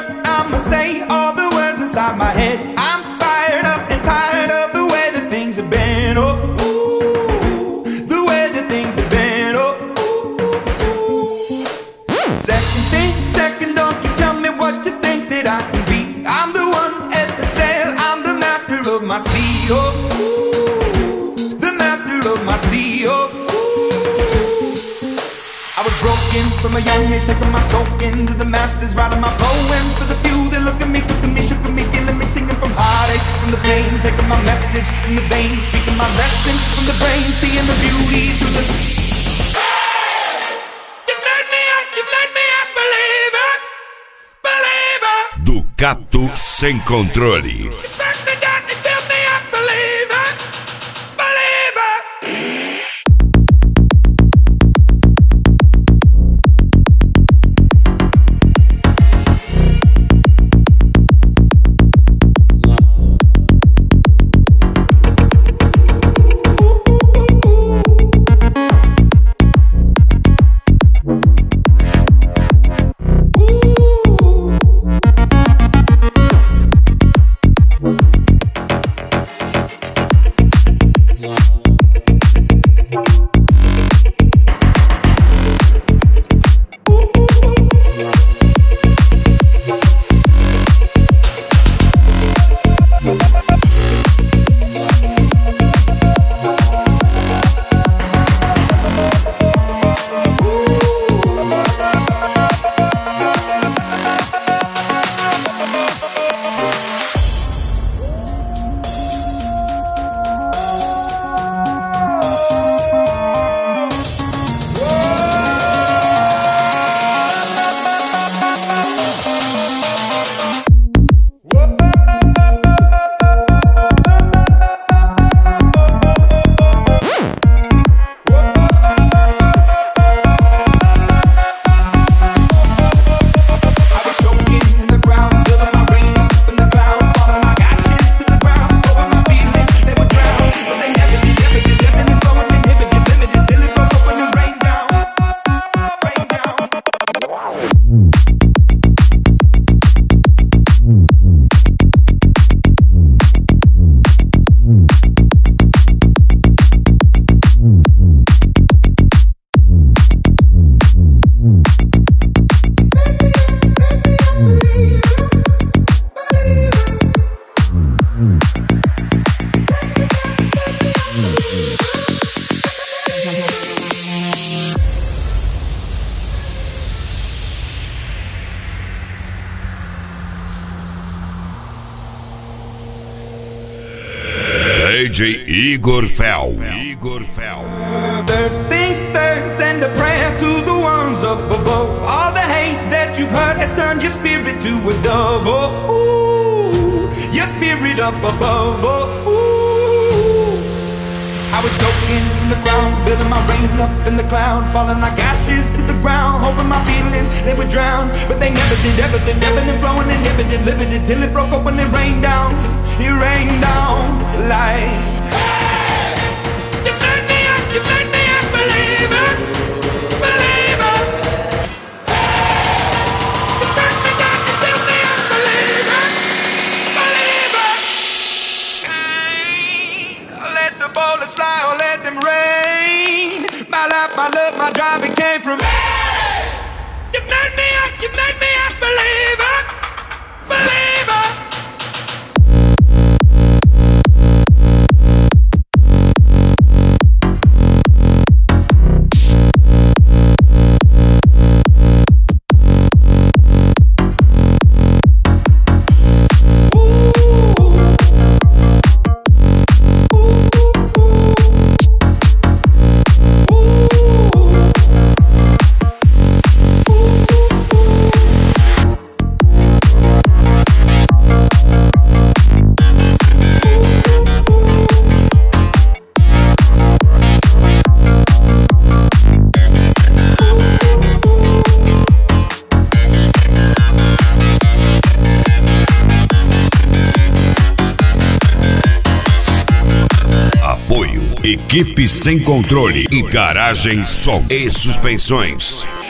first I'ma say all the words inside my head. I'm fired up and tired of the way that things have been. Oh, ooh, the way that things have been. Oh, ooh. Second, don't you tell me what you think that I can be. I'm the one at the sail, I'm the master of my sea. Oh, ooh, the master of my sea. Oh, I was broken from a young age, taking my soul into the masses, writing my poems for the few that look at me, took at me, shook at me, feeling me, singing from heartache, from the pain, taking my message from the veins, speaking my lesson from the brain, seeing the beauty through the. You made me a believer, believer. Ducato sem controle. DJ Igor Fel. Third things third, send a prayer to the ones up above. All the hate that you've heard has turned your spirit to a dove. Oh, ooh, your spirit up above. Oh, ooh. I was choking in the ground, building my rain up in the cloud, falling like ashes to the ground, hoping my feelings they would drown, but they never did. Everything flowing, inhibited, limited, till it broke up when it rained down. It rained down like. You made me a believer, believer. You turned me down, you tell me I'm a believer, believer. Let the bullets fly or let them rain. My life, my love, my drive, it came from me. You made me a believer, believer. Equipe Sem Controle e Garagem Som e Suspensões.